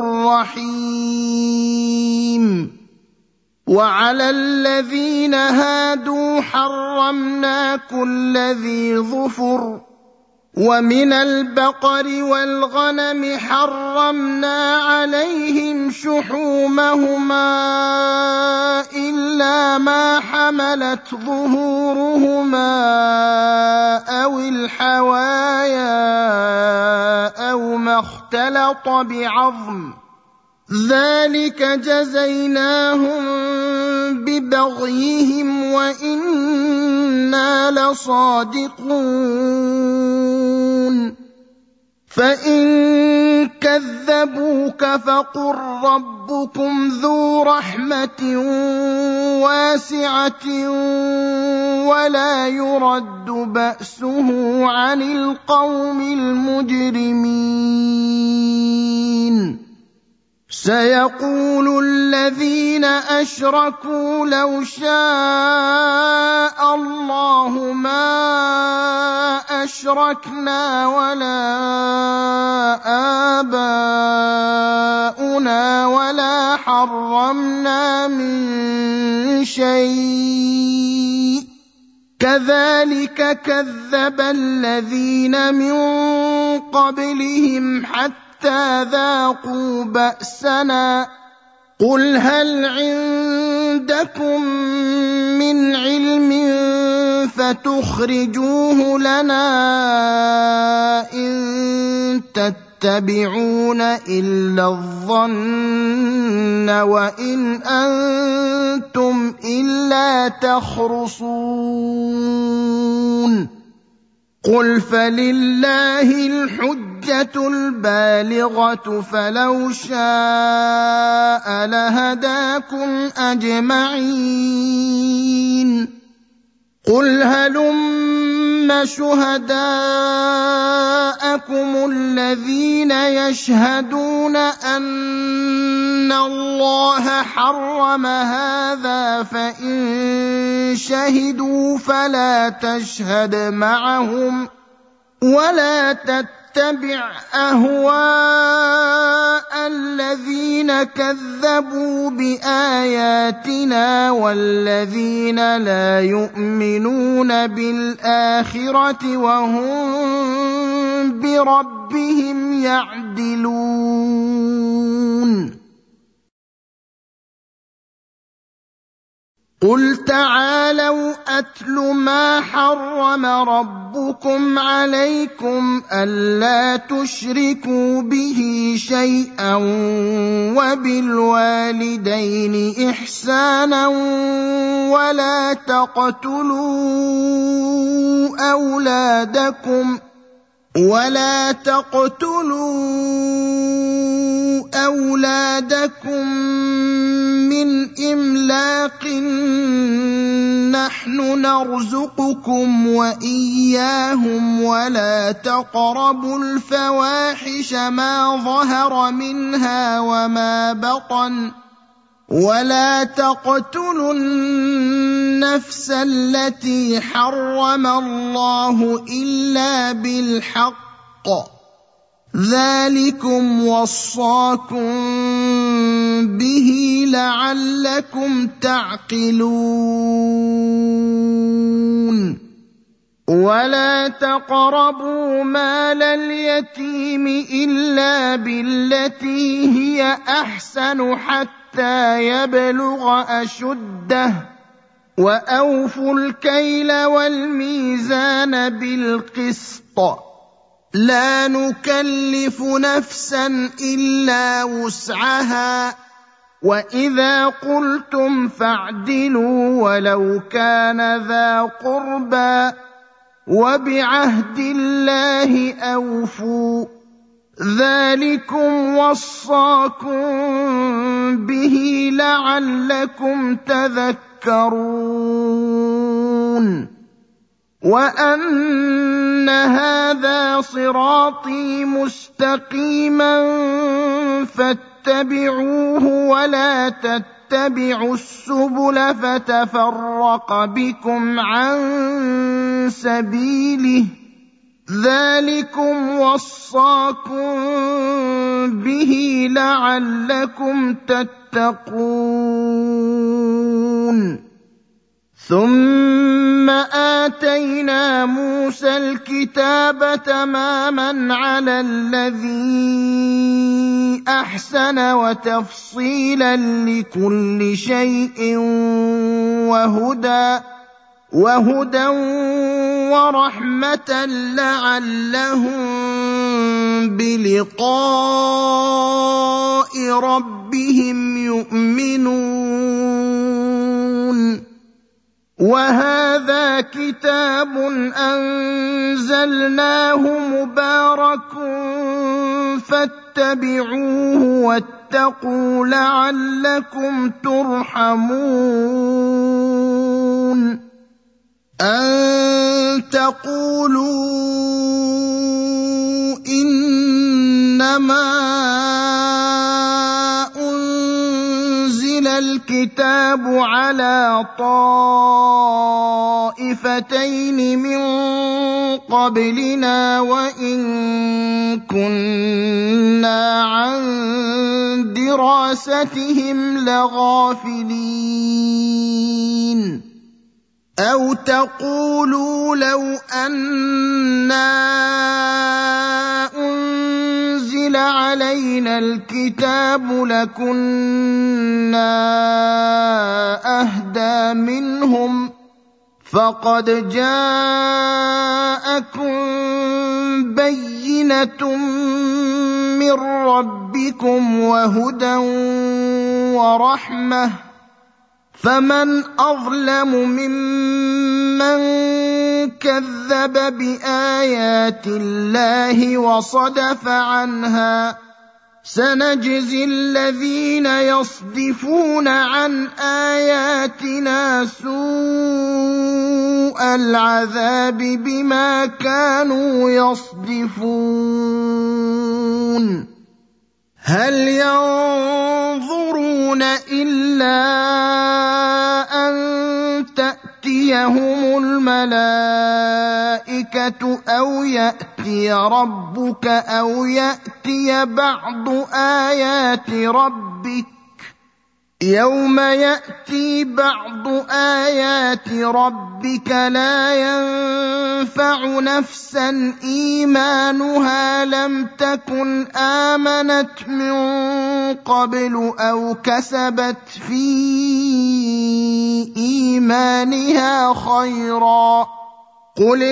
رحيم وعلى الذين هادوا حرمنا كل ذي ظفر ومن البقر والغنم حرمنا عليهم شحومهما إلا ما حملت ظهورهما أو الحوايا أو ما اختلط بعظم ذلك جزيناهم ببغيهم وإنا لصادقون فإن كذبوك فقل ربكم ذو رحمة واسعة ولا يرد بأسه عن القوم المجرمين سيقول الذين أشركوا لو شاء الله ما أشركنا ولا آباؤنا ولا حرمنا من شيء كذلك كذب الذين من قبلهم حتى ذاقوا بأسنا قل هل عندكم من علم فتخرجوه لنا إن تتبعون إلا الظن وإن أنتم إلا تخرصون قل فلله الحجة البالغة فلو شاء لهداكم أجمعين قل هلم شهداءكم الذين يشهدون أن الله حرم هذا فإن شهدوا فلا تشهد معهم ولا تتبع أهواء الذين كذبوا بآياتنا والذين لا يؤمنون بالآخرة وهم بربهم يعدلون قل تعالوا أتل ما حرم ربكم عليكم ألا تشركوا به شيئا وبالوالدين إحسانا ولا تقتلوا أولادكم ولا تقتلوا أولادكم من إملاق نحن نرزقكم وإياهم ولا تقربوا الفواحش ما ظهر منها وما بطن ولا تقتلوا النفس التي حرم الله إلا بالحق ذلكم وصاكم به لعلكم تعقلون ولا تقربوا مال اليتيم إلا بالتي هي أحسن حتى يبلغ أشده وأوفوا الكيل والميزان بالقسط لا نكلف نفسا إلا وسعها وإذا قلتم فاعدلوا ولو كان ذا قربى وبعهد الله أوفوا ذلكم وصاكم به لعلكم تذكرون وأن هذا صراطي مستقيما فاتبعوه ولا تتبعوا السبل فتفرق بكم عن سبيله ذلكم وصاكم به لعلكم تتقون ثم آتينا موسى الكتاب تماما على الذي أحسن وتفصيلا لكل شيء وهدى وهدى ورحمة لعلهم بلقاء ربهم يؤمنون وهذا كتاب أنزلناه مبارك فاتبعوه واتقوا لعلكم ترحمون أن تقولوا إنما أنزل الكتاب على طائفتين من قبلنا وإن كنا عن دراستهم لغافلين أو تقولوا لو أنا أنزل علينا الكتاب لكنا أهدى منهم فقد جاءكم بينة من ربكم وهدى ورحمة فمن أظلم ممن كذب بآيات الله وصدف عنها سنجزي الذين يصدفون عن آياتنا سوء سوء العذاب بما كانوا يصدفون هل ينظرون إلا أن تأتيهم الملائكة أو يأتي ربك أو يأتي بعض آيات ربك يوم يأتي بعض آيات ربك لا ينفع نفسا إيمانها لم تكن آمنت من قبل أو كسبت في إيمانها خيرا قل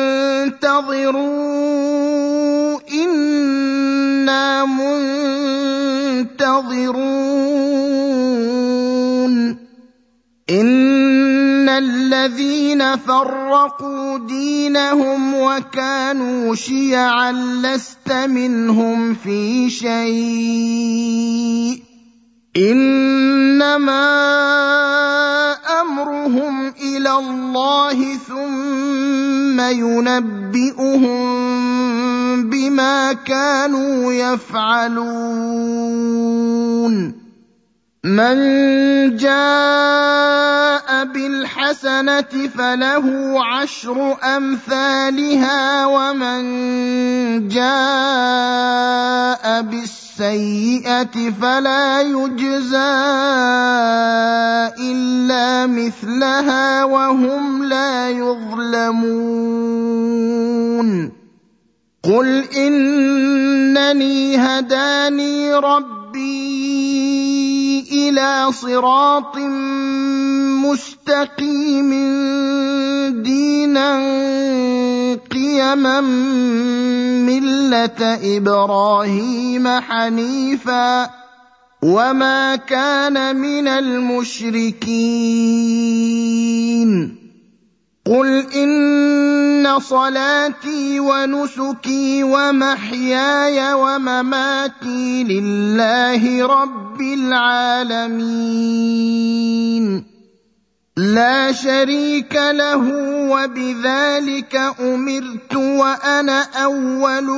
انتظروا إنا منتظرون إن الذين فرقوا دينهم وكانوا شيعا لست منهم في شيء إنما أمرهم إلى الله ثم ينبئهم بما كانوا يفعلون من جاء بالحسنة فله عشر أمثالها ومن جاء بالسيئة فلا يجزى إلا مثلها وهم لا يظلمون قل إنني هداني ربي إلى صراط مستقيم دينا قيما ملة إبراهيم حنيفا وما كان من المشركين قل إن صلاتي ونسكي ومحياي ومماتي لله رب العالمين لا شريك له وبذلك أمرت وأنا أول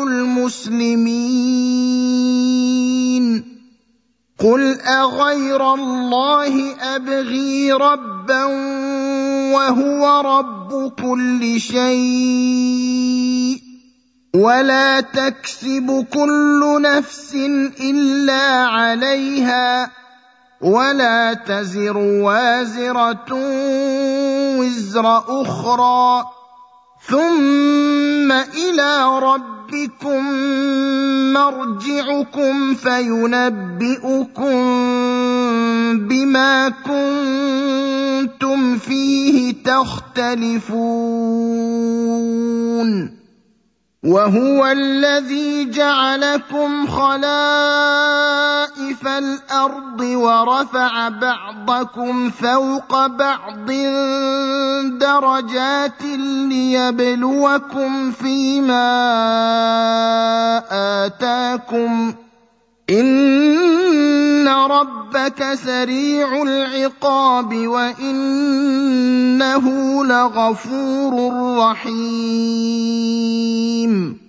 المسلمين قل أغير الله أبغي ربا وهو رب كل شيء ولا تكسب كل نفس إلا عليها ولا تزر وازرة وزر أخرى ثم إلى ربكم مرجعكم فينبئكم بما كنتم فيه تختلفون وهو الذي جعلكم خلائف الأرض ورفع بعضكم فوق بعض درجات ليبلوكم فيما آتاكم إن ربك سريع العقاب وإنه لغفور رحيم